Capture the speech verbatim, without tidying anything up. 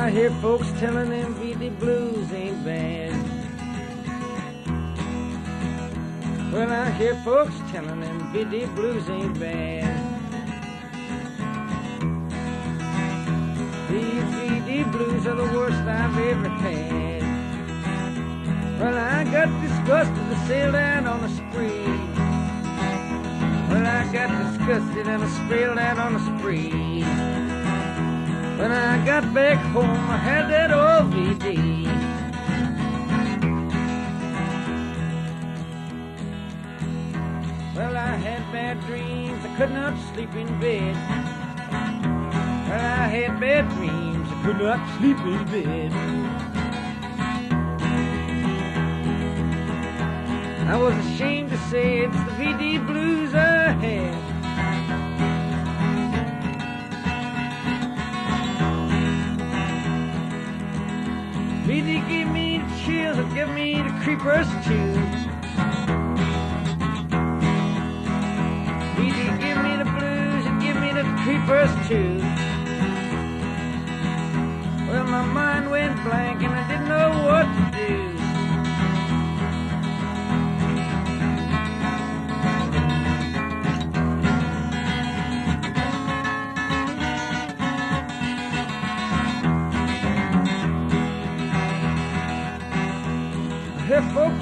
I hear folks telling them V D blues ain't bad. Well, I hear folks telling them V D blues ain't bad. These V D blues are the worst I've ever had. Well, I got disgusted and sailed out on a spree. Well, I got disgusted and I sailed out on a spree. When I got back home, I had that old V D. Well, I had bad dreams, I could not sleep in bed. Well, I had bad dreams, I could not sleep in bed. I was ashamed to say it's the V D blues I had. V D give me the chills, it give me the creepers too. V D give me the blues, it give me the creepers too. Well, my mind went blank and I didn't know what to do. I hear folks